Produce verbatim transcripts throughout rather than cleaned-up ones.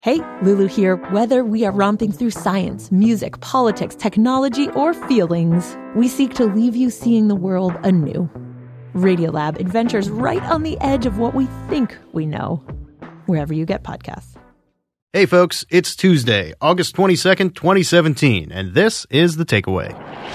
Hey, Lulu here. Whether we are romping through science, music, politics, technology, or feelings, we seek to leave you seeing the world anew. Radiolab adventures right on the edge of what we think we know, wherever you get podcasts. Hey folks, it's Tuesday, August twenty-second, twenty seventeen, and this is The Takeaway.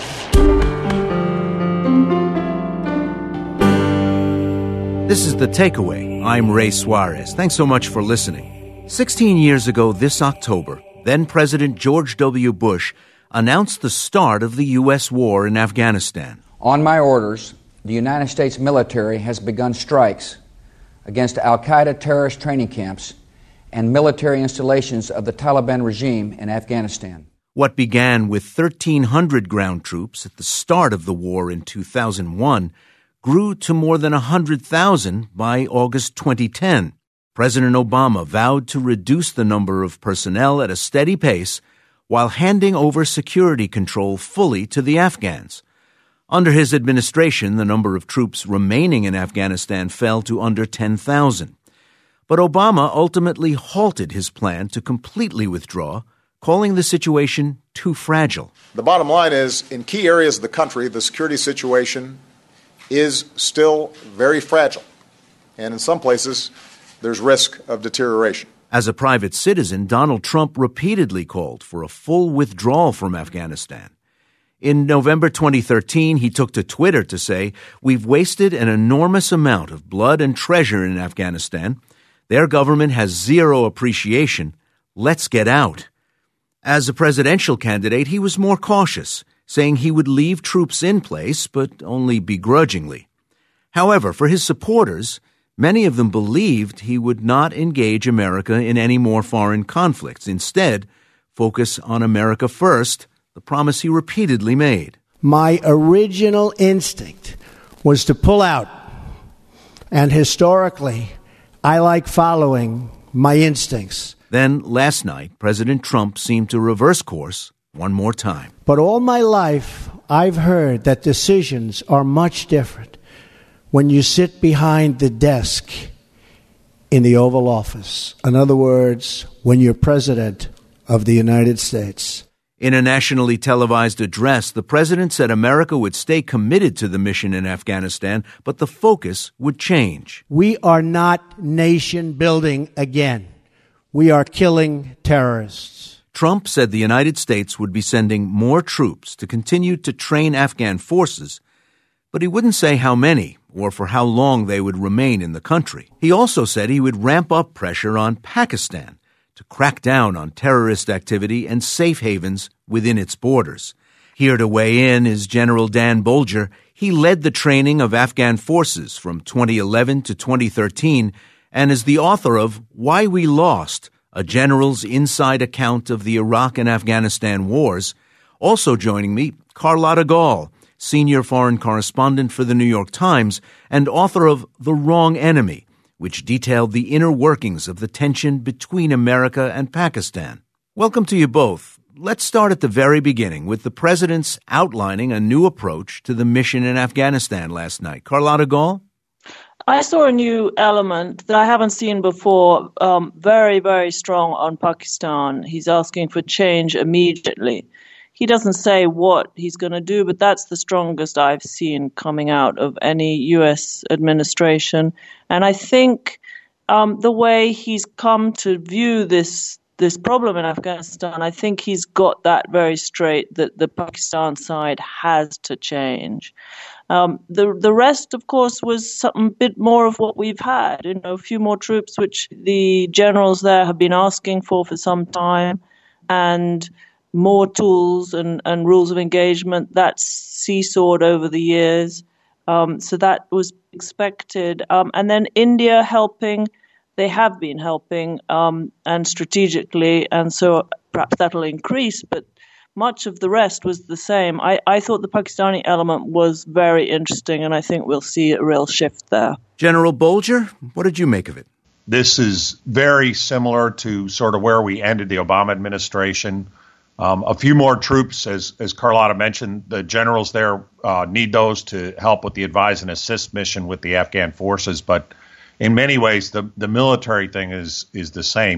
This is The Takeaway. I'm Ray Suarez. Thanks so much for listening. Sixteen years ago this October, then-President George W. Bush announced the start of the U S war in Afghanistan. On my orders, the United States military has begun strikes against al-Qaeda terrorist training camps and military installations of the Taliban regime in Afghanistan. What began with thirteen hundred ground troops at the start of the war in two thousand one grew to more than one hundred thousand by August twenty ten. President Obama vowed to reduce the number of personnel at a steady pace while handing over security control fully to the Afghans. Under his administration, the number of troops remaining in Afghanistan fell to under ten thousand. But Obama ultimately halted his plan to completely withdraw, calling the situation too fragile. The bottom line is, in key areas of the country, the security situation is still very fragile. And in some places, there's risk of deterioration. As a private citizen, Donald Trump repeatedly called for a full withdrawal from Afghanistan. In November twenty thirteen, he took to Twitter to say, "We've wasted an enormous amount of blood and treasure in Afghanistan. Their government has zero appreciation. Let's get out." As a presidential candidate, he was more cautious, saying he would leave troops in place, but only begrudgingly. However, for his supporters, many of them believed he would not engage America in any more foreign conflicts. Instead, focus on America first, the promise he repeatedly made. My original instinct was to pull out. And historically, I like following my instincts. Then, last night, President Trump seemed to reverse course one more time. But all my life, I've heard that decisions are much different when you sit behind the desk in the Oval Office. In other words, when you're President of the United States. In a nationally televised address, the president said America would stay committed to the mission in Afghanistan, but the focus would change. We are not nation building again. We are killing terrorists. Trump said the United States would be sending more troops to continue to train Afghan forces, but he wouldn't say how many or for how long they would remain in the country. He also said he would ramp up pressure on Pakistan to crack down on terrorist activity and safe havens within its borders. Here to weigh in is General Dan Bolger. He led the training of Afghan forces from twenty eleven to twenty thirteen and is the author of Why We Lost, a general's inside account of the Iraq and Afghanistan wars. Also joining me, Carlotta Gall, senior foreign correspondent for the New York Times and author of The Wrong Enemy, which detailed the inner workings of the tension between America and Pakistan. Welcome to you both. Let's start at the very beginning with the president's outlining a new approach to the mission in Afghanistan last night. Carlotta Gall? I saw a new element that I haven't seen before, um, very, very strong on Pakistan. He's asking for change immediately. He doesn't say what he's going to do, but that's the strongest I've seen coming out of any U S administration. And I think um, the way he's come to view this this problem in Afghanistan, I think he's got that very straight, that the Pakistan side has to change. Um, the the rest, of course, was some bit more of what we've had, you know, a few more troops, which the generals there have been asking for for some time, and more tools and, and rules of engagement. That's seesawed over the years. Um, so that was expected. Um, and then India helping, they have been helping, um, and strategically, and so perhaps that'll increase, but much of the rest was the same. I, I thought the Pakistani element was very interesting, and I think we'll see a real shift there. General Bolger, what did you make of it? This is very similar to sort of where we ended the Obama administration. Um, a few more troops, as as Carlotta mentioned, the generals there uh, need those to help with the advise and assist mission with the Afghan forces. But in many ways, the, the military thing is is the same.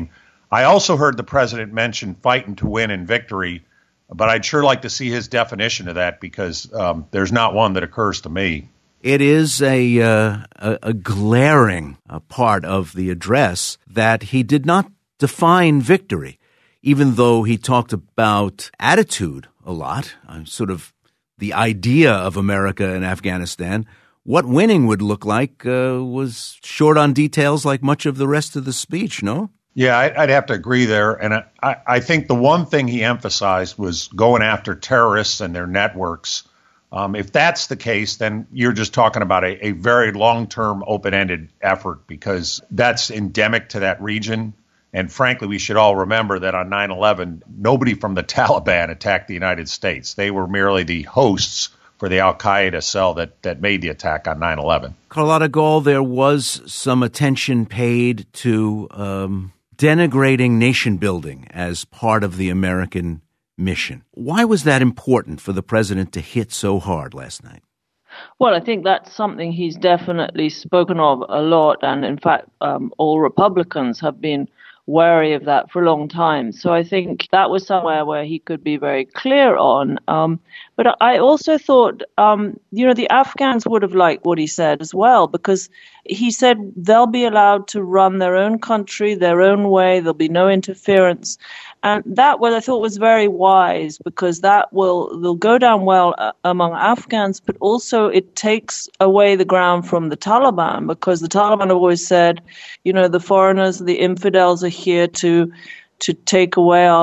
I also heard the president mention fighting to win and victory, but I'd sure like to see his definition of that because um, there's not one that occurs to me. It is a, uh, a, a glaring uh, part of the address that he did not define victory, even though he talked about attitude a lot, uh, sort of the idea of America in Afghanistan. What winning would look like uh, was short on details like much of the rest of the speech, no? Yeah, I'd have to agree there. And I, I think the one thing he emphasized was going after terrorists and their networks. Um, if that's the case, then you're just talking about a, a very long-term, open-ended effort because that's endemic to that region. And frankly, we should all remember that on nine eleven, nobody from the Taliban attacked the United States. They were merely the hosts for the al-Qaeda cell that, that made the attack on nine eleven. Carlotta Gall, there was some attention paid to um, denigrating nation building as part of the American mission. Why was that important for the president to hit so hard last night? Well, I think that's something he's definitely spoken of a lot. And in fact, um, all Republicans have been wary of that for a long time. So I think that was somewhere where he could be very clear on. Um, but I also thought, um, you know, the Afghans would have liked what he said as well, because he said they'll be allowed to run their own country, their own way. There'll be no interference. And that, what I thought was very wise, because that will, will go down well uh, among Afghans, but also it takes away the ground from the Taliban, because the Taliban have always said, you know, the foreigners, the infidels are here to to take away our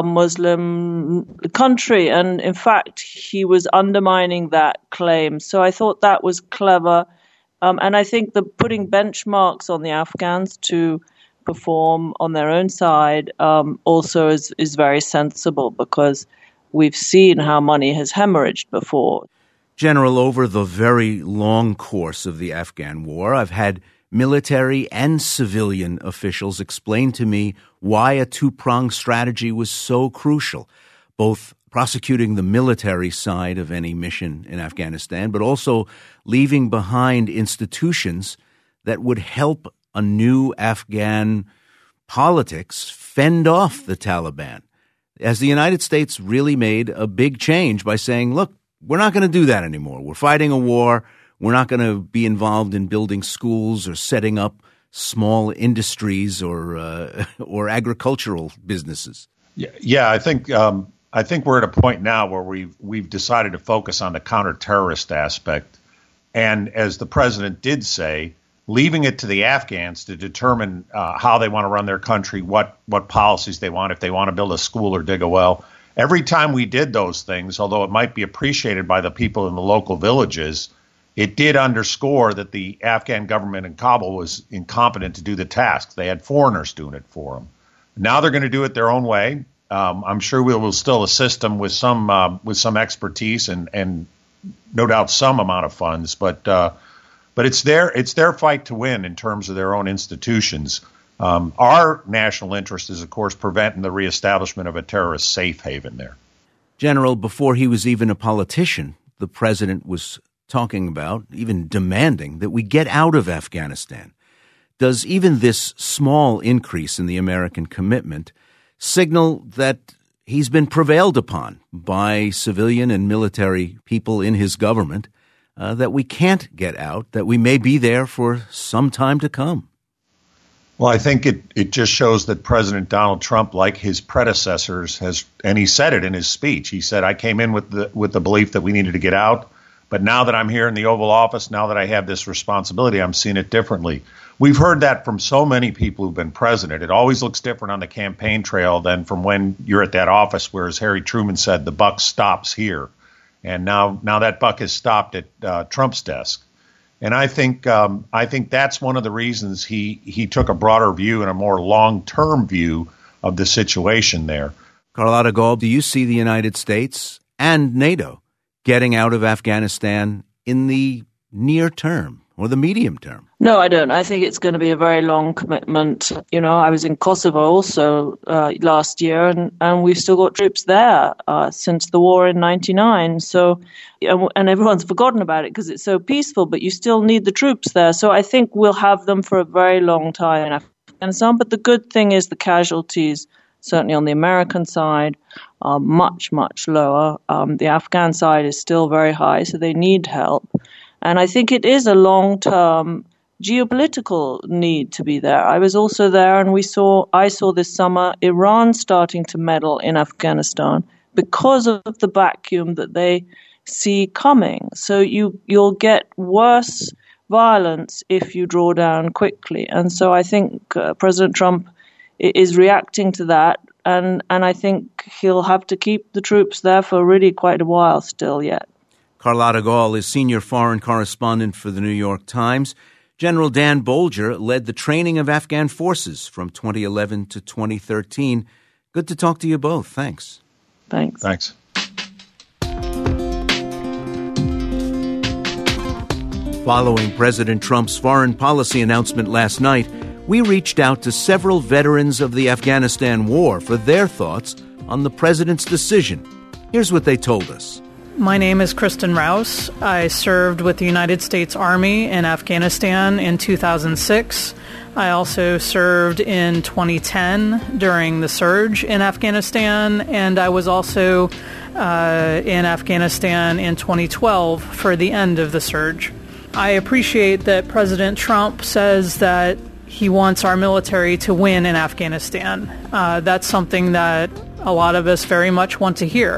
Muslim country. And in fact, he was undermining that claim. So I thought that was clever. Um, and I think the putting benchmarks on the Afghans to perform on their own side um, also is, is very sensible, because we've seen how money has hemorrhaged before. General, over the very long course of the Afghan war, I've had military and civilian officials explain to me why a two-pronged strategy was so crucial, both prosecuting the military side of any mission in Afghanistan, but also leaving behind institutions that would help a new Afghan politics fend off the Taliban. As the United States really made a big change by saying, look, we're not going to do that anymore. We're fighting a war. We're not going to be involved in building schools or setting up small industries or uh, or agricultural businesses. Yeah, yeah I think um, I think we're at a point now where we've we've decided to focus on the counter-terrorist aspect, and as the president did say, leaving it to the Afghans to determine uh, how they want to run their country, what what policies they want, if they want to build a school or dig a well. Every time we did those things, although it might be appreciated by the people in the local villages, it did underscore that the Afghan government in Kabul was incompetent to do the task. They had foreigners doing it for them. Now they're going to do it their own way. Um, I'm sure we will still assist them with some uh, with some expertise and and no doubt some amount of funds, but uh, but it's their it's their fight to win in terms of their own institutions. Um, our national interest is, of course, preventing the reestablishment of a terrorist safe haven there. General, before he was even a politician, the president was talking about, even demanding, that we get out of Afghanistan. Does even this small increase in the American commitment signal that he's been prevailed upon by civilian and military people in his government, uh, that we can't get out, that we may be there for some time to come? Well, I think it, it just shows that President Donald Trump, like his predecessors, has, and he said it in his speech, he said, I came in with the with the belief that we needed to get out, but now that I'm here in the Oval Office, now that I have this responsibility, I'm seeing it differently. We've heard that from so many people who've been president. It always looks different on the campaign trail than from when you're at that office where, as Harry Truman said, the buck stops here. And now now that buck has stopped at uh, Trump's desk. And I think um, I think that's one of the reasons he, he took a broader view and a more long-term view of the situation there. Carlotta Gall, do you see the United States and NATO getting out of Afghanistan in the near term or the medium term? No, I don't. I think it's going to be a very long commitment. You know, I was in Kosovo also uh, last year, and, and we've still got troops there uh, since the war in ninety-nine. So, and, and everyone's forgotten about it because it's so peaceful, but you still need the troops there. So I think we'll have them for a very long time in Afghanistan. But the good thing is the casualties, certainly on the American side, are much, much lower. Um, the Afghan side is still very high, so they need help. And I think it is a long-term geopolitical need to be there. I was also there, and we saw, I saw this summer Iran starting to meddle in Afghanistan because of the vacuum that they see coming. So you, you'll get worse violence if you draw down quickly. And so I think uh, President Trump is reacting to that, and, and I think he'll have to keep the troops there for really quite a while still yet. Carlotta Gall is senior foreign correspondent for the New York Times. General Dan Bolger led the training of Afghan forces from twenty eleven to twenty thirteen. Good to talk to you both. Thanks. Thanks. Thanks. Following President Trump's foreign policy announcement last night, we reached out to several veterans of the Afghanistan war for their thoughts on the president's decision. Here's what they told us. My name is Kristen Rouse. I served with the United States Army in Afghanistan in two thousand six. I also served in twenty ten during the surge in Afghanistan, and I was also uh, in Afghanistan in twenty twelve for the end of the surge. I appreciate that President Trump says that he wants our military to win in Afghanistan. Uh, that's something that a lot of us very much want to hear.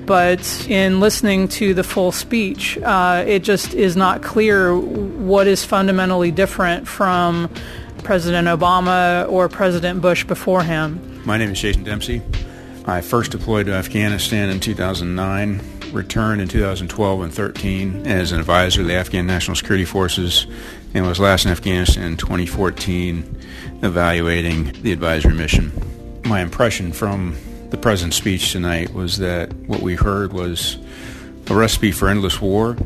But in listening to the full speech, uh, it just is not clear what is fundamentally different from President Obama or President Bush before him. My name is Jason Dempsey. I first deployed to Afghanistan in two thousand nine, returned in two thousand twelve and thirteen as an advisor to the Afghan National Security Forces, and was last in Afghanistan in twenty fourteen evaluating the advisory mission. My impression from the president's speech tonight was that what we heard was a recipe for endless war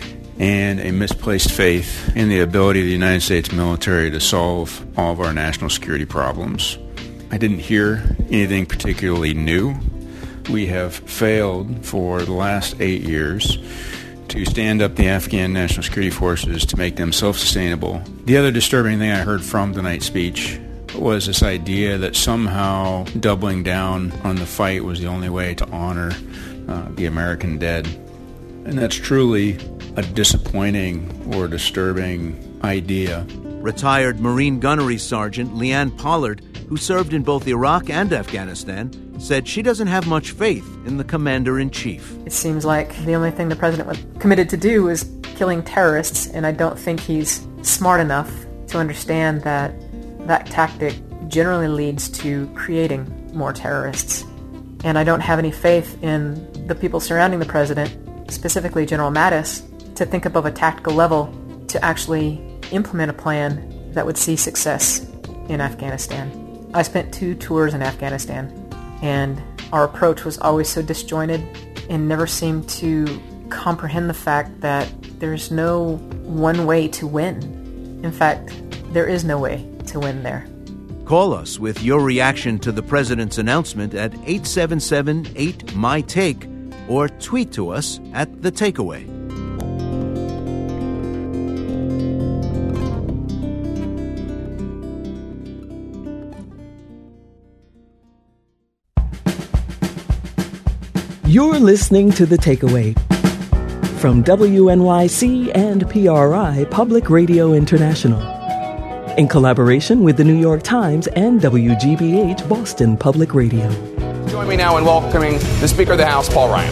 and a misplaced faith in the ability of the United States military to solve all of our national security problems. I didn't hear anything particularly new. We have failed for the last eight years to stand up the Afghan National Security Forces to make them self-sustainable. The other disturbing thing I heard from tonight's speech was this idea that somehow doubling down on the fight was the only way to honor uh, the American dead. And that's truly a disappointing or disturbing idea. Retired Marine Gunnery Sergeant Leanne Pollard, who served in both Iraq and Afghanistan, said she doesn't have much faith in the commander-in-chief. It seems like the only thing the president was committed to do is killing terrorists, and I don't think he's smart enough to understand that that tactic generally leads to creating more terrorists. And I don't have any faith in the people surrounding the president, specifically General Mattis, to think above a tactical level to actually implement a plan that would see success in Afghanistan. I spent two tours in Afghanistan, and our approach was always so disjointed and never seemed to comprehend the fact that there's no one way to win. In fact, there is no way to win there. Call us with your reaction to the president's announcement at eight seven seven eight M Y Take or tweet to us at The Takeaway. You're listening to The Takeaway from W N Y C and P R I Public Radio International, in collaboration with the New York Times and W G B H Boston Public Radio. Join me now in welcoming the Speaker of the House, Paul Ryan.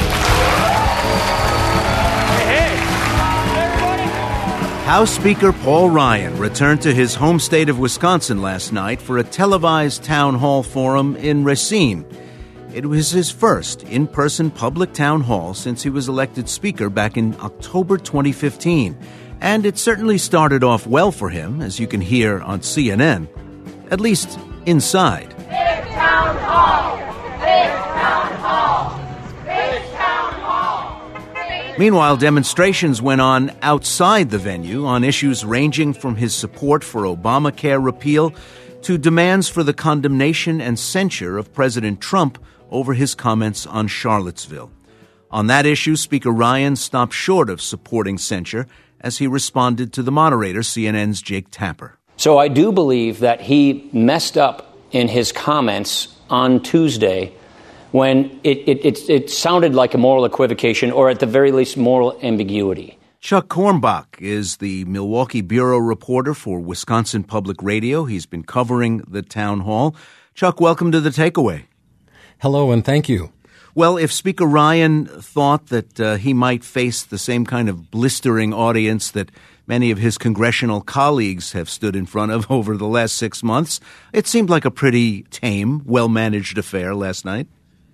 Hey, hey, everybody. House Speaker Paul Ryan returned to his home state of Wisconsin last night for a televised town hall forum in Racine. It was his first in-person public town hall since he was elected Speaker back in October twenty fifteen. And it certainly started off well for him, as you can hear on C N N, at least inside. Big town hall! Big town hall! Big town hall! Meanwhile, demonstrations went on outside the venue on issues ranging from his support for Obamacare repeal to demands for the condemnation and censure of President Trump over his comments on Charlottesville. On that issue, Speaker Ryan stopped short of supporting censure as he responded to the moderator, C N N's Jake Tapper. So I do believe that he messed up in his comments on Tuesday when it, it, it, it sounded like a moral equivocation or at the very least moral ambiguity. Chuck Kornbach is the Milwaukee bureau reporter for Wisconsin Public Radio. He's been covering the town hall. Chuck, welcome to The Takeaway. Hello, and thank you. Well, if Speaker Ryan thought that uh, he might face the same kind of blistering audience that many of his congressional colleagues have stood in front of over the last six months, it seemed like a pretty tame, well-managed affair last night.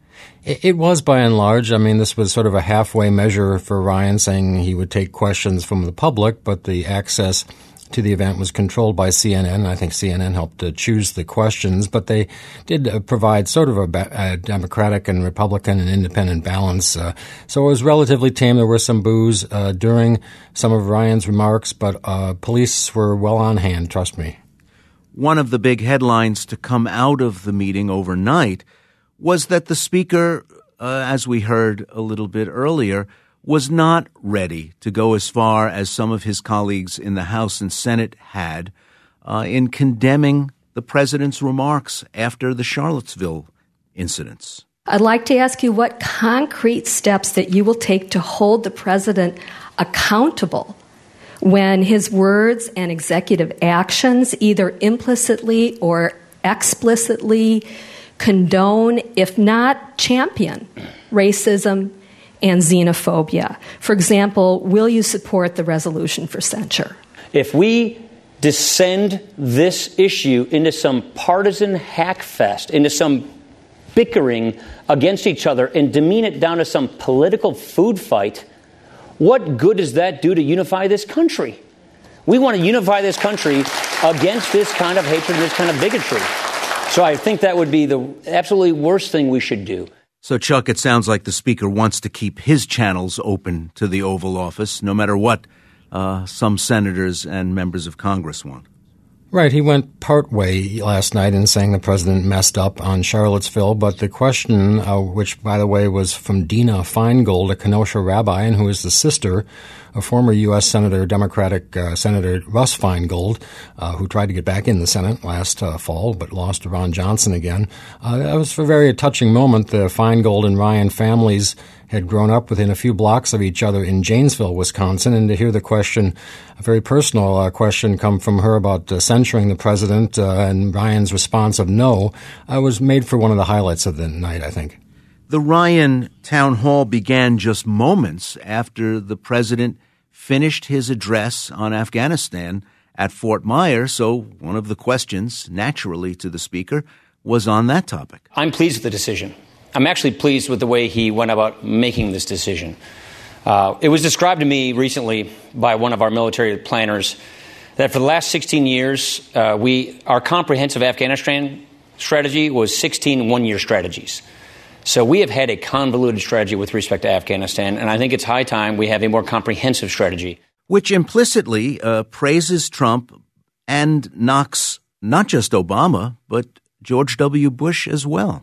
It was by and large. I mean, this was sort of a halfway measure for Ryan, saying he would take questions from the public, but the access to the event was controlled by C N N. I think C N N helped to choose the questions, but they did uh, provide sort of a, ba- a Democratic and Republican and independent balance. Uh, so it was relatively tame. There were some boos uh, during some of Ryan's remarks, but uh, police were well on hand, trust me. One of the big headlines to come out of the meeting overnight was that the speaker, uh, as we heard a little bit earlier, was not ready to go as far as some of his colleagues in the House and Senate had uh, in condemning the president's remarks after the Charlottesville incidents. I'd like to ask you what concrete steps that you will take to hold the president accountable when his words and executive actions either implicitly or explicitly condone, if not champion, racism and xenophobia. For example, will you support the resolution for censure? If we descend this issue into some partisan hackfest, into some bickering against each other, and demean it down to some political food fight, what good does that do to unify this country? We want to unify this country against this kind of hatred and this kind of bigotry. So I think that would be the absolutely worst thing we should do. So, Chuck, it sounds like the speaker wants to keep his channels open to the Oval Office, no matter what uh, some senators and members of Congress want. Right. He went partway last night in saying the president messed up on Charlottesville. But the question, uh, which, by the way, was from Dina Feingold, a Kenosha rabbi, and who is the sister of former U S. Senator, Democratic uh, Senator Russ Feingold, uh, who tried to get back in the Senate last uh, fall but lost to Ron Johnson again. Uh, that was a very touching moment. The Feingold and Ryan families had grown up within a few blocks of each other in Janesville, Wisconsin, and to hear the question, a very personal uh, question come from her about uh, censuring the president uh, and Ryan's response of no, uh, was made for one of the highlights of the night, I think. The Ryan town hall began just moments after the president finished his address on Afghanistan at Fort Myer, so one of the questions, naturally to the speaker, was on that topic. I'm pleased with the decision. I'm actually pleased with the way he went about making this decision. Uh, it was described to me recently by one of our military planners that for the last sixteen years, uh, we our comprehensive Afghanistan strategy was sixteen one-year strategies. So we have had a convoluted strategy with respect to Afghanistan, and I think it's high time we have a more comprehensive strategy. Which implicitly uh, praises Trump and knocks not just Obama, but George W. Bush as well.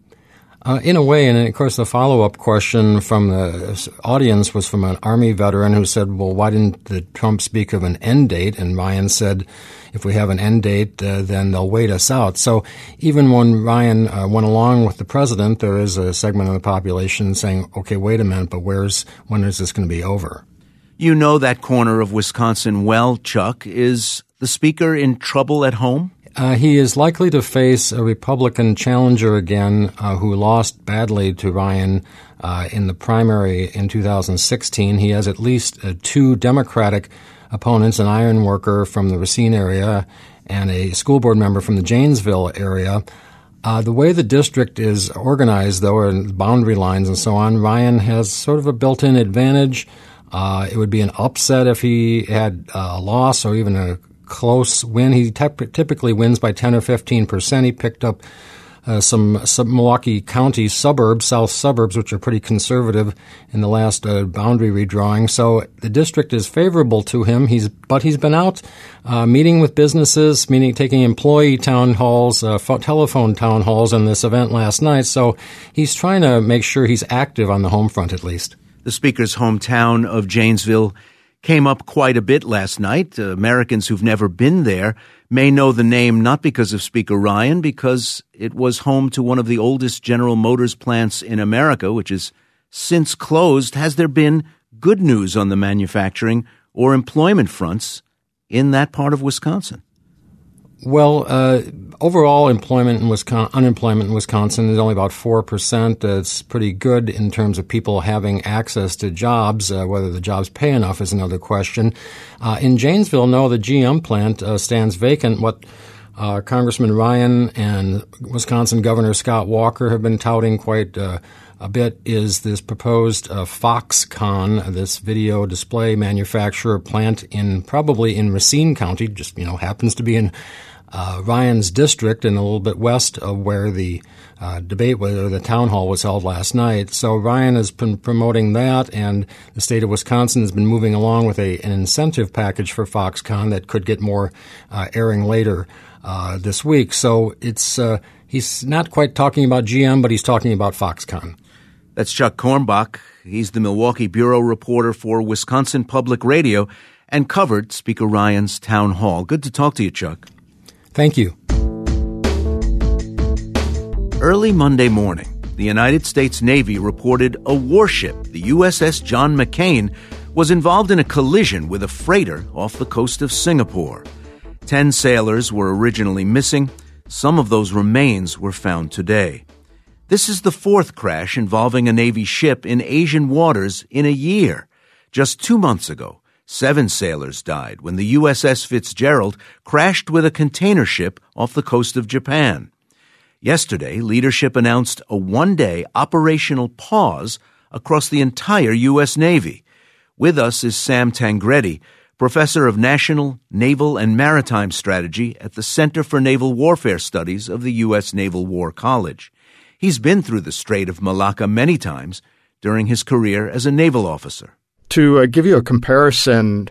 Uh, in a way, and of course the follow-up question from the audience was from an Army veteran who said, well, why didn't the Trump speak of an end date? And Ryan said, if we have an end date, uh, then they'll wait us out. So even when Ryan uh, went along with the president, there is a segment of the population saying, okay, wait a minute, but where's when is this going to be over? You know that corner of Wisconsin well, Chuck. Is the speaker in trouble at home? Uh, he is likely to face a Republican challenger again uh, who lost badly to Ryan uh, in the primary in two thousand sixteen. He has at least uh, two Democratic opponents, an iron worker from the Racine area and a school board member from the Janesville area. Uh, the way the district is organized, though, and boundary lines and so on, Ryan has sort of a built-in advantage. Uh, it would be an upset if he had a loss or even a close win. He te- typically wins by ten or fifteen percent. He picked up uh, some, some Milwaukee County suburbs, south suburbs, which are pretty conservative in the last uh, boundary redrawing. So the district is favorable to him. He's but he's been out uh, meeting with businesses, meeting taking employee town halls, uh, ph- telephone town halls in this event last night. So he's trying to make sure he's active on the home front at least. The speaker's hometown of Janesville came up quite a bit last night. Uh, Americans who've never been there may know the name not because of Speaker Ryan, because it was home to one of the oldest General Motors plants in America, which is since closed. Has there been good news on the manufacturing or employment fronts in that part of Wisconsin? Well, uh, overall employment in Wisconsin, unemployment in Wisconsin is only about four percent. Uh, it's pretty good in terms of people having access to jobs. Uh, whether the jobs pay enough is another question. Uh, in Janesville, no, the G M plant uh, stands vacant. What uh, Congressman Ryan and Wisconsin Governor Scott Walker have been touting quite uh, a bit is this proposed uh, Foxconn, this video display manufacturer plant in probably in Racine County, just, you know, happens to be in uh, Ryan's district and a little bit west of where the uh, debate was, or the town hall was held last night. So Ryan has been promoting that, and the state of Wisconsin has been moving along with a, an incentive package for Foxconn that could get more uh, airing later uh, this week. So it's uh, he's not quite talking about G M, but he's talking about Foxconn. That's Chuck Kornbach. He's the Milwaukee bureau reporter for Wisconsin Public Radio and covered Speaker Ryan's town hall. Good to talk to you, Chuck. Thank you. Early Monday morning, the United States Navy reported a warship, the U S S John McCain, was involved in a collision with a freighter off the coast of Singapore. Ten sailors were originally missing. Some of those remains were found today. This is the fourth crash involving a Navy ship in Asian waters in a year. Just two months ago, seven sailors died when the U S S Fitzgerald crashed with a container ship off the coast of Japan. Yesterday, leadership announced a one-day operational pause across the entire U S Navy. With us is Sam Tangredi, professor of National, Naval, and Maritime Strategy at the Center for Naval Warfare Studies of the U S Naval War College. He's been through the Strait of Malacca many times during his career as a naval officer. To uh, give you a comparison,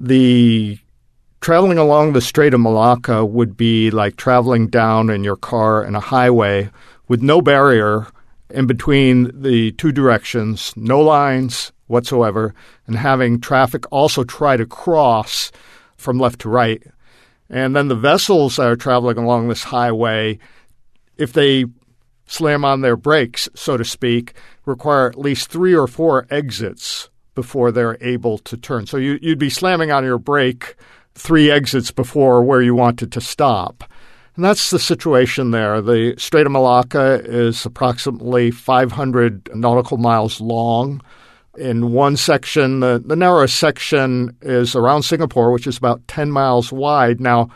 the traveling along the Strait of Malacca would be like traveling down in your car in a highway with no barrier in between the two directions, no lines whatsoever, and having traffic also try to cross from left to right. And then the vessels that are traveling along this highway, if they slam on their brakes, so to speak, require at least three or four exits before they're able to turn. So you, you'd be slamming on your brake three exits before where you wanted to stop. And that's the situation there. The Strait of Malacca is approximately five hundred nautical miles long. In one section, the, the narrowest section is around Singapore, which is about ten miles wide. Now,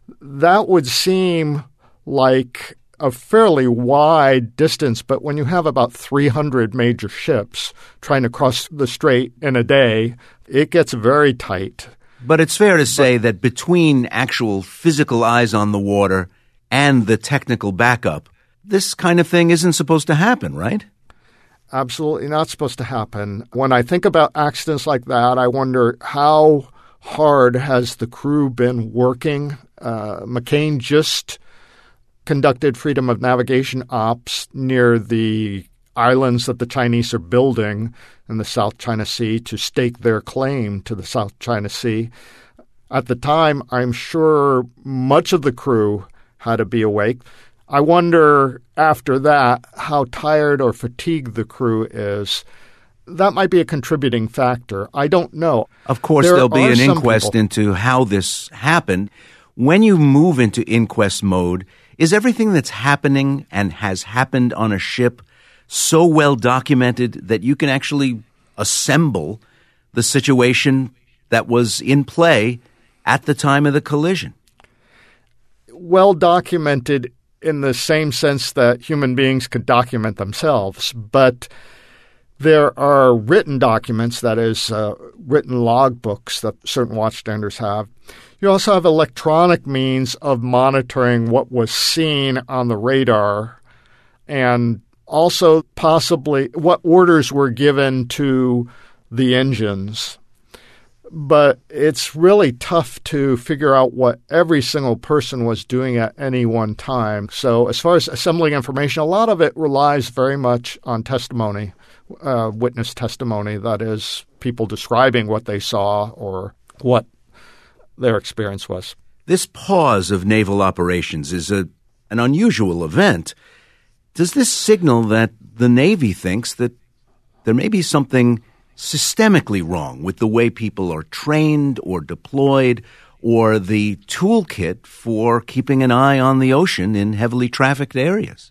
that would seem like a fairly wide distance, but when you have about three hundred major ships trying to cross the strait in a day, it gets very tight. But it's fair to say but, that between actual physical eyes on the water and the technical backup, this kind of thing isn't supposed to happen, right? Absolutely not supposed to happen. When I think about accidents like that, I wonder how hard has the crew been working. Uh, McCain just conducted freedom of navigation ops near the islands that the Chinese are building in the South China Sea to stake their claim to the South China Sea. At the time, I'm sure much of the crew had to be awake. I wonder after that how tired or fatigued the crew is. That might be a contributing factor. I don't know. Of course, there there'll be an inquest people. into how this happened. When you move into inquest mode, is everything that's happening and has happened on a ship so well documented that you can actually assemble the situation that was in play at the time of the collision? Well documented in the same sense that human beings could document themselves, but there are written documents, that is, uh, written logbooks that certain watchstanders have. You also have electronic means of monitoring what was seen on the radar and also possibly what orders were given to the engines. but it's really tough to figure out what every single person was doing at any one time. So as far as assembling information, a lot of it relies very much on testimony, uh, witness testimony, that is, people describing what they saw or what their experience was. This pause of naval operations is a, an unusual event. Does this signal that the Navy thinks that there may be something systemically wrong with the way people are trained or deployed or the toolkit for keeping an eye on the ocean in heavily trafficked areas?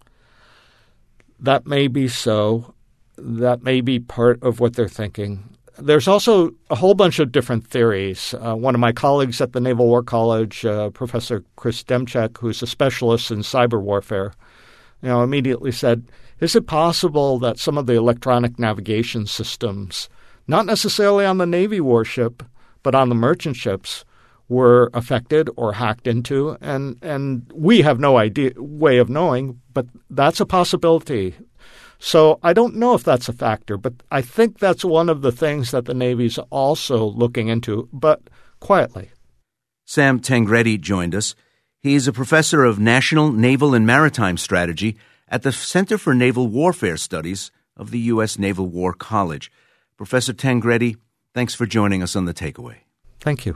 That may be so. That may be part of what they're thinking. There's also a whole bunch of different theories. Uh, one of my colleagues at the Naval War College, uh, Professor Chris Demchak, who's a specialist in cyber warfare, you know, immediately said, is it possible that some of the electronic navigation systems, not necessarily on the Navy warship, but on the merchant ships, were affected or hacked into? And, and we have no idea way of knowing, but that's a possibility. So I don't know if that's a factor, but I think that's one of the things that the Navy's also looking into, but quietly. Sam Tangredi joined us. He's a professor of National, Naval, and Maritime Strategy at the Center for Naval Warfare Studies of the U S Naval War College. Professor Tangredi, thanks for joining us on The Takeaway. Thank you.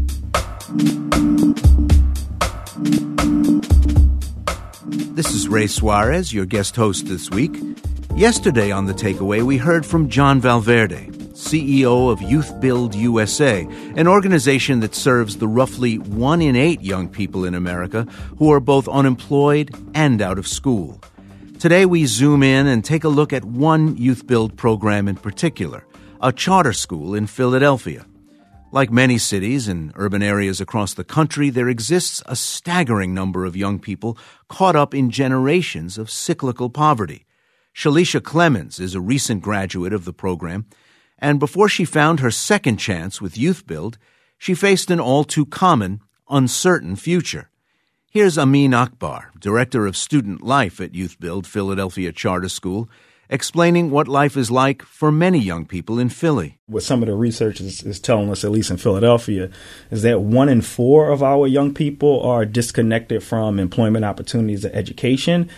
This is Ray Suarez, your guest host this week. Yesterday on The Takeaway, we heard from John Valverde, C E O of Youth Build U S A, an organization that serves the roughly one in eight young people in America who are both unemployed and out of school. Today, we zoom in and take a look at one Youth Build program in particular, a charter school in Philadelphia. Like many cities and urban areas across the country, there exists a staggering number of young people caught up in generations of cyclical poverty. Shalisha Clemens is a recent graduate of the program, and before she found her second chance with Youth Build, she faced an all-too-common, uncertain future. Here's Amin Akbar, Director of Student Life at Youth Build Philadelphia Charter School, explaining what life is like for many young people in Philly. What some of the research is, is telling us, at least in Philadelphia, is that one in four of our young people are disconnected from employment opportunities or education,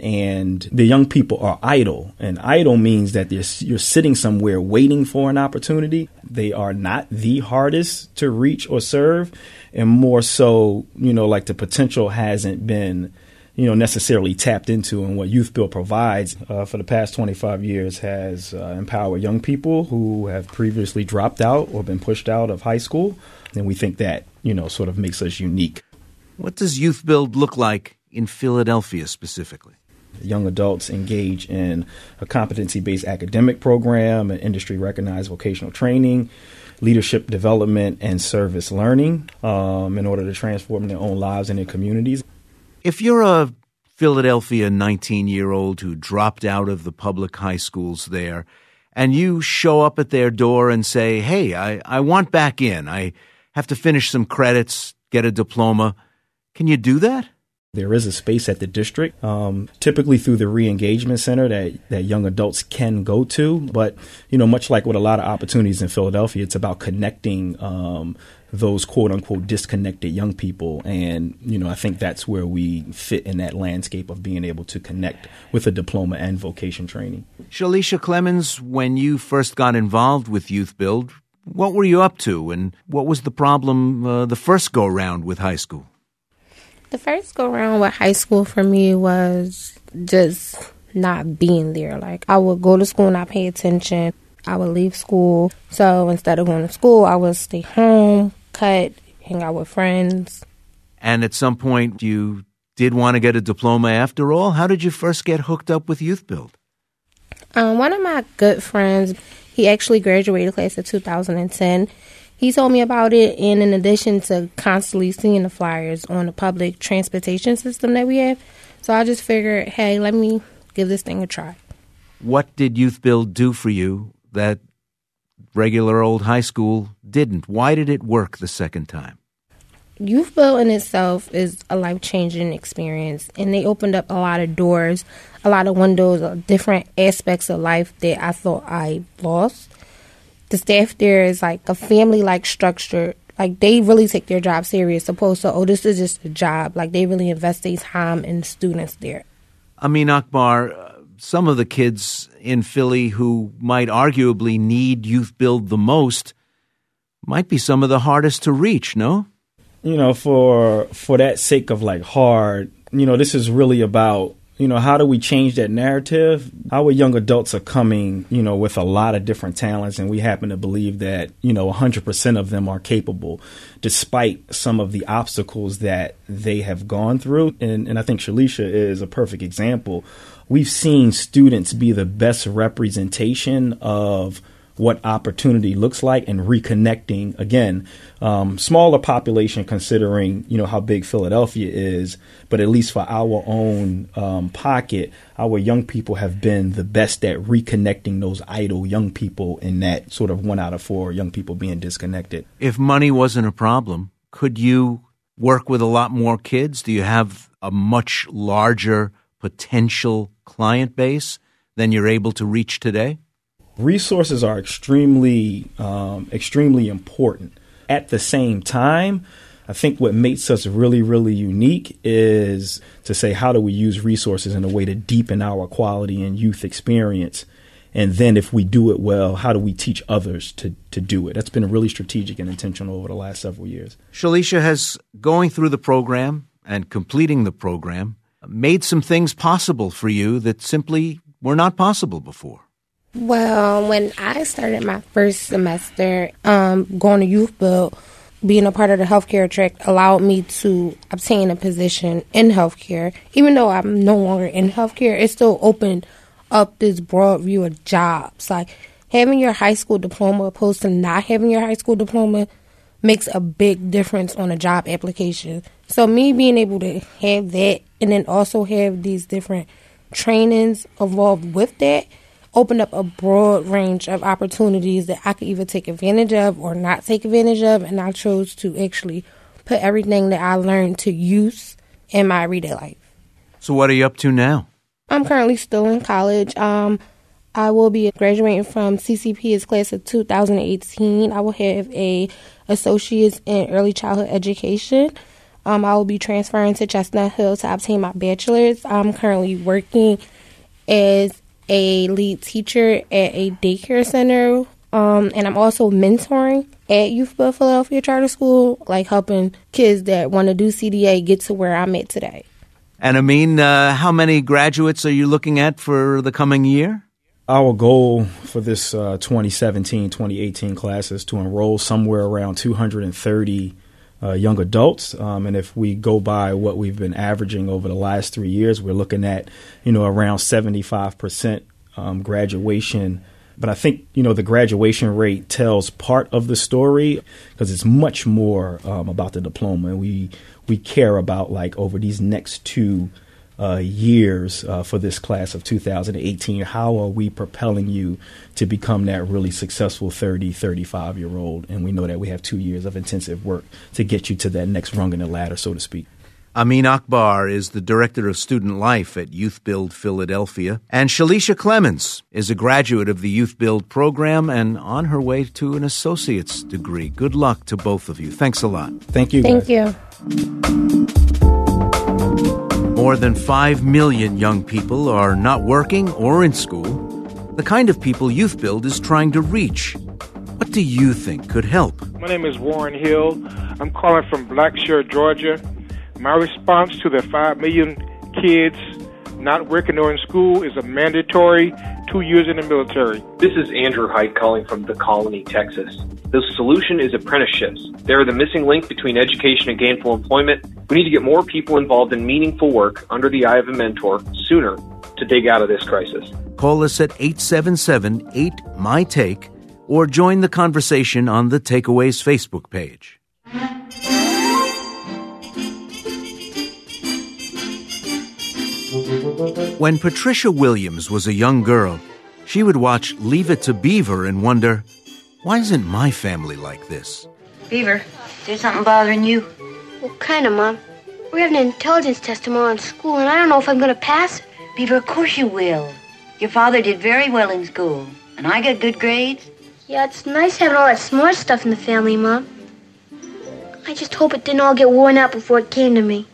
and the young people are idle. And idle means that you're sitting somewhere waiting for an opportunity. They are not the hardest to reach or serve, and more so, you know, like the potential hasn't been you know, necessarily tapped into. And what Youth Build provides uh, for the past twenty-five years has uh, empowered young people who have previously dropped out or been pushed out of high school. And we think that, you know, sort of makes us unique. What does Youth Build look like in Philadelphia specifically? Young adults engage in a competency-based academic program, an industry-recognized vocational training, leadership development, and service learning um, in order to transform their own lives and their communities. If you're a Philadelphia nineteen-year-old who dropped out of the public high schools there, and you show up at their door and say, hey, I, I want back in, I have to finish some credits, get a diploma, can you do that? There is a space at the district, um, typically through the re-engagement center that, that young adults can go to. But, you know, much like with a lot of opportunities in Philadelphia, it's about connecting um, those quote unquote disconnected young people. And, you know, I think that's where we fit in that landscape of being able to connect with a diploma and vocation training. Shalisha Clemens, when you first got involved with Youth Build, what were you up to and what was the problem uh, the first go round with high school? The first go around with high school for me was just not being there. Like, I would go to school and not pay attention. I would leave school. So instead of going to school, I would stay home, cut, hang out with friends. And at some point, you did want to get a diploma after all. How did you first get hooked up with Youth Build? Um, one of my good friends, he actually graduated class of two thousand ten. He told me about it, and in addition to constantly seeing the flyers on the public transportation system that we have, so I just figured, hey, let me give this thing a try. What did Youth Build do for you that regular old high school didn't? Why did it work the second time? Youth Build in itself is a life-changing experience, and they opened up a lot of doors, a lot of windows, of different aspects of life that I thought I lost. the staff there is like a family-like structure. Like, they really take their job serious, opposed to, oh, this is just a job. Like, they really invest their time in the students there. Amin Akbar, uh, some of the kids in Philly who might arguably need Youth Build the most might be some of the hardest to reach, no? You know, for for that sake of, like, hard, you know, this is really about, you know, how do we change that narrative? Our young adults are coming, you know, with a lot of different talents, and we happen to believe that, you know, one hundred percent of them are capable, despite some of the obstacles that they have gone through. And, and I think Shalisha is a perfect example. We've seen students be the best representation of what opportunity looks like and reconnecting, again, um, smaller population considering, you know, how big Philadelphia is, but at least for our own um, pocket, our young people have been the best at reconnecting those idle young people in that sort of one out of four young people being disconnected. If money wasn't a problem, could you work with a lot more kids? Do you have a much larger potential client base than you're able to reach today? Resources are extremely, um, extremely important. At the same time, I think what makes us really, really unique is to say, how do we use resources in a way to deepen our quality and youth experience? And then if we do it well, how do we teach others to, to do it? That's been really strategic and intentional over the last several years. Shalisha, has going through the program and completing the program made some things possible for you that simply were not possible before? Well, when I started my first semester um, going to Youth Build, being a part of the healthcare track allowed me to obtain a position in healthcare. Even though I'm no longer in healthcare, it still opened up this broad view of jobs. Like, having your high school diploma opposed to not having your high school diploma makes a big difference on a job application. So me being able to have that and then also have these different trainings involved with that opened up a broad range of opportunities that I could either take advantage of or not take advantage of, and I chose to actually put everything that I learned to use in my everyday life. So what are you up to now? I'm currently still in college. Um, I will be graduating from C C P's class of two thousand eighteen. I will have a associate's in early childhood education. Um, I will be transferring to Chestnut Hill to obtain my bachelor's. I'm currently working as a lead teacher at a daycare center, um, and I'm also mentoring at Youth Build Philadelphia Charter School, like helping kids that want to do C D A get to where I'm at today. And Amin, uh, how many graduates are you looking at for the coming year? Our goal for this uh, twenty seventeen twenty eighteen class is to enroll somewhere around two hundred thirty uh, young adults. Um, and if we go by what we've been averaging over the last three years, we're looking at, you know, around seventy-five percent um, graduation. But I think, you know, the graduation rate tells part of the story because it's much more um, about the diploma. And we, we care about, like, over these next two uh, years uh, for this class of two thousand eighteen, how are we propelling you to become that really successful thirty, thirty-five-year-old? And we know that we have two years of intensive work to get you to that next rung in the ladder, so to speak. Amin Akbar is the Director of Student Life at Youth Build Philadelphia. And Shalisha Clemens is a graduate of the Youth Build program and on her way to an associate's degree. Good luck to both of you. Thanks a lot. Thank you. Thank you. More than five million young people are not working or in school, the kind of people Youth Build is trying to reach. What do you think could help? My name is Warren Hill. I'm calling from Blackshear, Georgia. My response to the five million kids not working or in school is a mandatory two years in the military. This is Andrew Height calling from The Colony, Texas. The solution is apprenticeships. They are the missing link between education and gainful employment. We need to get more people involved in meaningful work under the eye of a mentor sooner to dig out of this crisis. Call us at eight seven seven eight M Y Take or join the conversation on the Takeaways Facebook page. When Patricia Williams was a young girl, she would watch Leave It to Beaver and wonder, why isn't my family like this? Beaver, is there something bothering you? What kind of, Mom? We're having an intelligence test tomorrow in school, and I don't know if I'm going to pass it. Beaver, of course you will. Your father did very well in school, and I got good grades. Yeah, it's nice having all that smart stuff in the family, Mom. I just hope it didn't all get worn out before it came to me.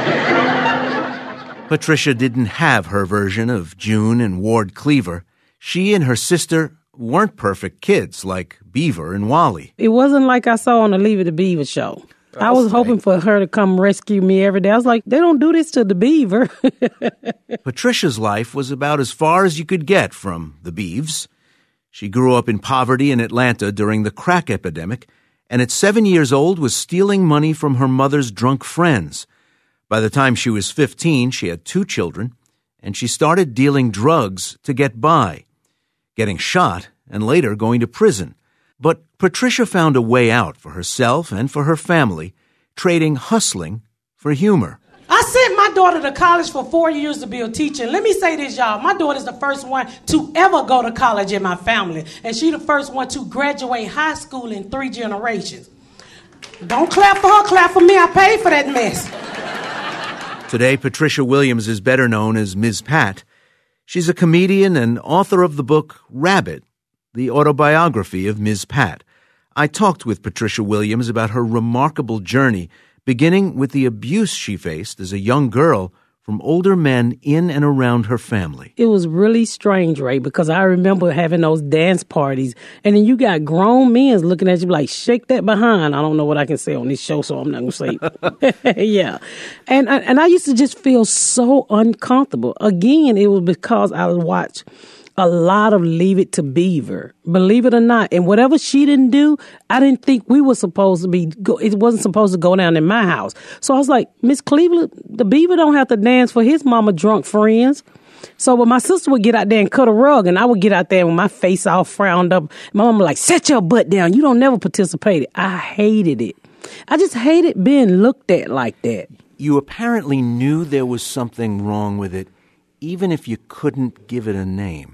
Patricia didn't have her version of June and Ward Cleaver. She and her sister weren't perfect kids like Beaver and Wally. It wasn't like I saw on the Leave It to Beaver show. I was hoping for her to come rescue me every day. I was like, they don't do this to the Beaver. Patricia's life was about as far as you could get from the Beavs. She grew up in poverty in Atlanta during the crack epidemic, and at seven years old was stealing money from her mother's drunk friends. By the time she was fifteen, she had two children, and she started dealing drugs to get by, getting shot and later going to prison. But Patricia found a way out for herself and for her family, trading hustling for humor. I sent my daughter to college for four years to be a teacher. And let me say this, y'all. My daughter's the first one to ever go to college in my family. And she's the first one to graduate high school in three generations. Don't clap for her, clap for me. I paid for that mess. Today, Patricia Williams is better known as Miz Pat. She's a comedian and author of the book Rabbit, the autobiography of Miz Pat. I talked with Patricia Williams about her remarkable journey, beginning with the abuse she faced as a young girl from older men in and around her family. It was really strange, Ray, because I remember having those dance parties, and then you got grown men looking at you like, shake that behind. I don't know what I can say on this show, so I'm not going to say. Yeah. And, and I used to just feel so uncomfortable. Again, it was because I watched a lot of Leave It to Beaver, believe it or not. And whatever she didn't do, I didn't think we were supposed to be, go, it wasn't supposed to go down in my house. So I was like, Miss Cleveland, the Beaver don't have to dance for his mama drunk friends. So when my sister would get out there and cut a rug, and I would get out there with my face all frowned up, my mama like, set your butt down. You don't never participate. I hated it. I just hated being looked at like that. You apparently knew there was something wrong with it, even if you couldn't give it a name.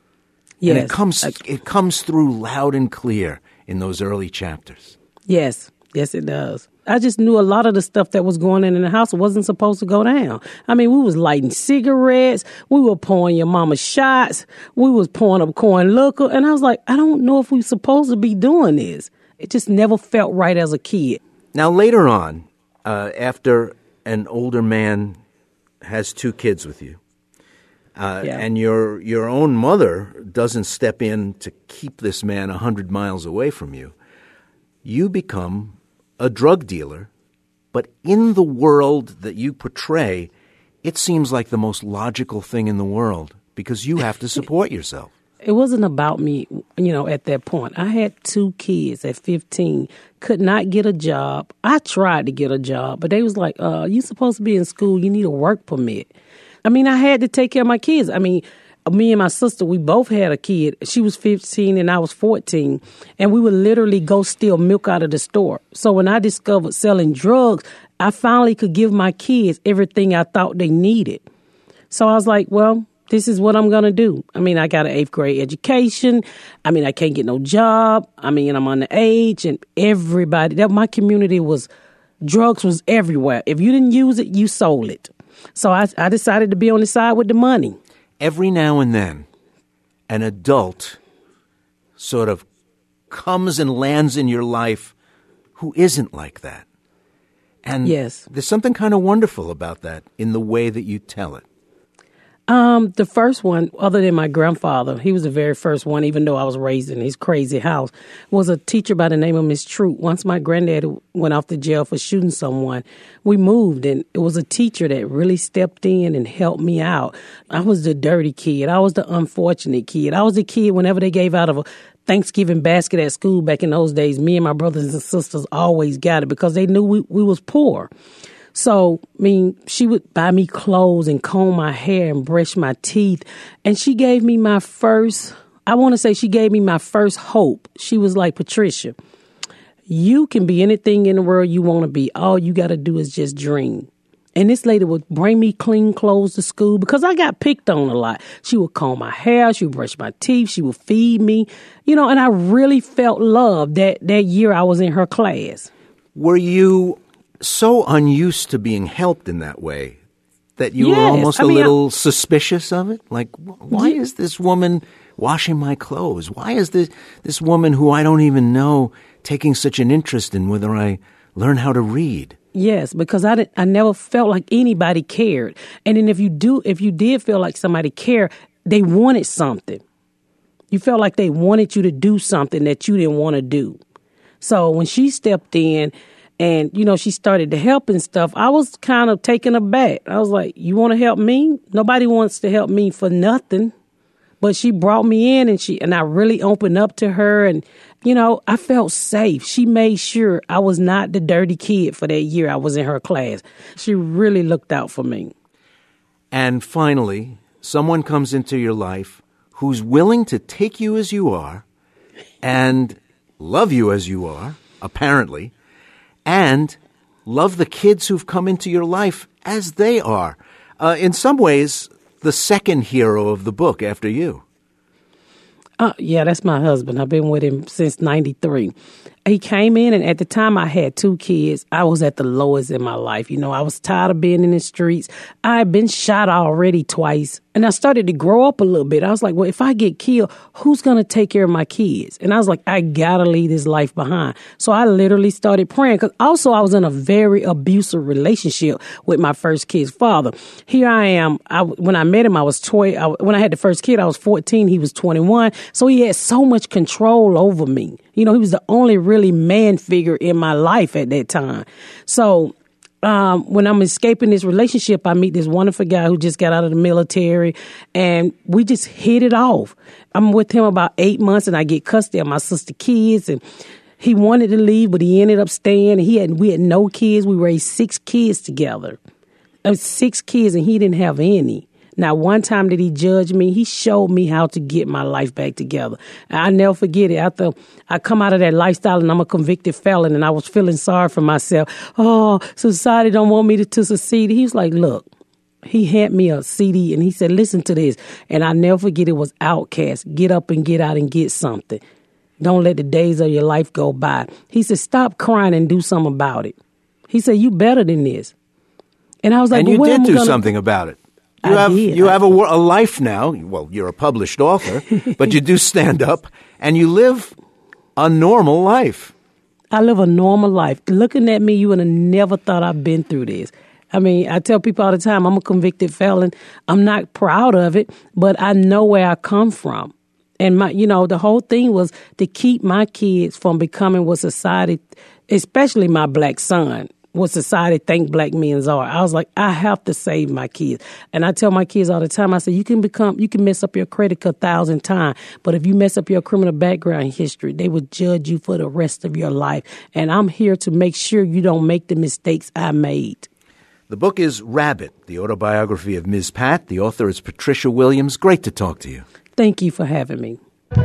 Yes. And it comes it comes through loud and clear in those early chapters. Yes. Yes, it does. I just knew a lot of the stuff that was going on in the house wasn't supposed to go down. I mean, we was lighting cigarettes. We were pouring your mama shots. We was pouring up corn liquor. And I was like, I don't know if we supposed to be doing this. It just never felt right as a kid. Now, later on, uh, after an older man has two kids with you, Uh, yeah. and your your own mother doesn't step in to keep this man a hundred miles away from you, you become a drug dealer. But in the world that you portray, it seems like the most logical thing in the world because you have to support yourself. It wasn't about me, you know, at that point. I had two kids at fifteen, could not get a job. I tried to get a job, but they was like, uh, you supposed to be in school. You need a work permit. I mean, I had to take care of my kids. I mean, me and my sister, we both had a kid. She was fifteen and I was fourteen. And we would literally go steal milk out of the store. So when I discovered selling drugs, I finally could give my kids everything I thought they needed. So I was like, well, this is what I'm going to do. I mean, I got an eighth grade education. I mean, I can't get no job. I mean, I'm underage. And everybody, that my community was, drugs was everywhere. If you didn't use it, you sold it. So I, I decided to be on the side with the money. Every now and then, an adult sort of comes and lands in your life who isn't like that. And yes. There's something kind of wonderful about that in the way that you tell it. Um, the first one, other than my grandfather, he was the very first one, even though I was raised in his crazy house, was a teacher by the name of Miss Troop. Once my granddad went off to jail for shooting someone, we moved, and it was a teacher that really stepped in and helped me out. I was the dirty kid. I was the unfortunate kid. I was the kid whenever they gave out of a Thanksgiving basket at school back in those days, me and my brothers and sisters always got it because they knew we, we was poor. So, I mean, she would buy me clothes and comb my hair and brush my teeth. And she gave me my first, I want to say she gave me my first hope. She was like, Patricia, you can be anything in the world you want to be. All you got to do is just dream. And this lady would bring me clean clothes to school because I got picked on a lot. She would comb my hair. She would brush my teeth. She would feed me. You know, and I really felt love that, that year I was in her class. Were you so unused to being helped in that way that you Yes, were almost I a mean, little I, suspicious of it? Like, why is this woman washing my clothes? Why is this this woman who I don't even know taking such an interest in whether I learn how to read? Yes, because I didn't, I never felt like anybody cared. And then if you do, if you did feel like somebody cared, they wanted something. You felt like they wanted you to do something that you didn't want to do. So when she stepped in and, you know, she started to help and stuff, I was kind of taken aback. I was like, you want to help me? Nobody wants to help me for nothing. But she brought me in and she and I really opened up to her. And, you know, I felt safe. She made sure I was not the dirty kid for that year I was in her class. She really looked out for me. And finally, someone comes into your life who's willing to take you as you are and love you as you are, apparently, and love the kids who've come into your life as they are. Uh, in some ways, the second hero of the book after you. Uh, yeah, that's my husband. I've been with him since ninety-three. He came in, and at the time I had two kids. I was at the lowest in my life. You know, I was tired of being in the streets. I had been shot already twice, and I started to grow up a little bit. I was like, well, if I get killed, who's going to take care of my kids? And I was like, I got to leave this life behind. So I literally started praying, because also I was in a very abusive relationship with my first kid's father. Here I am. I, when I met him, I was twenty. I, when I had the first kid, I was fourteen. He was twenty-one. So he had so much control over me. You know, he was the only really man figure in my life at that time. So um, when I'm escaping this relationship, I meet this wonderful guy who just got out of the military, and we just hit it off. I'm with him about eight months, and I get custody of my sister's kids, and he wanted to leave, but he ended up staying. He had we had no kids. We raised six kids together. There was six kids, and he didn't have any. Now, one time that he judged me, he showed me how to get my life back together. And I'll never forget it. After I come out of that lifestyle and I'm a convicted felon and I was feeling sorry for myself. Oh, society don't want me to, to succeed. He was like, look, he handed me a C D and he said, listen to this. And I'll never forget it was Outkast. Get up and get out and get something. Don't let the days of your life go by. He said, stop crying and do something about it. He said, you better than this. And I was like, and well, you what did am I do gonna- something about it. You I have did. you have a, a life now. Well, you're a published author, but you do stand up and you live a normal life. I live a normal life. Looking at me, you would have never thought I've been through this. I mean, I tell people all the time, I'm a convicted felon. I'm not proud of it, but I know where I come from. And my, you know, the whole thing was to keep my kids from becoming what society, especially my black son, what society think black men are. I was like, I have to save my kids. And I tell my kids all the time, I say, you can become, you can mess up your credit a thousand times, but if you mess up your criminal background history, they would judge you for the rest of your life. And I'm here to make sure you don't make the mistakes I made. The book is Rabbit, the autobiography of Miz Pat. The author is Patricia Williams. Great to talk to you. Thank you for having me.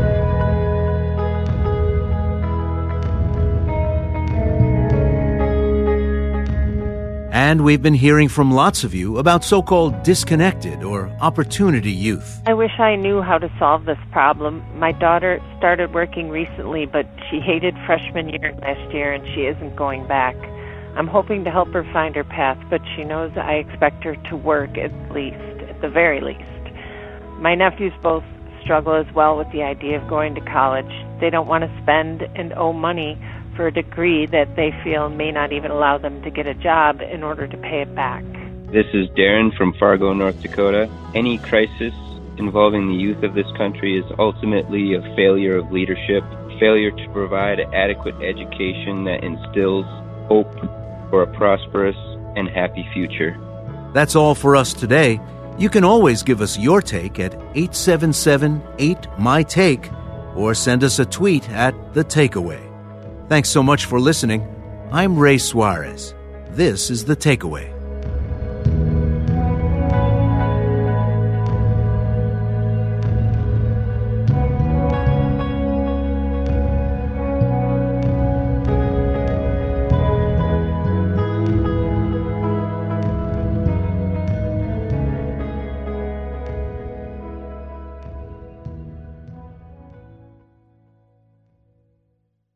And we've been hearing from lots of you about so-called disconnected or opportunity youth. I wish I knew how to solve this problem. My daughter started working recently, but she hated freshman year last year and she isn't going back. I'm hoping to help her find her path, but she knows I expect her to work at least, at the very least. My nephews both struggle as well with the idea of going to college. They don't want to spend and owe money for a degree that they feel may not even allow them to get a job in order to pay it back. This is Darren from Fargo, North Dakota. Any crisis involving the youth of this country is ultimately a failure of leadership, failure to provide adequate education that instills hope for a prosperous and happy future. That's all for us today. You can always give us your take at eight seven seven eight M Y Take or send us a tweet at The Takeaway. Thanks so much for listening. I'm Ray Suarez. This is The Takeaway.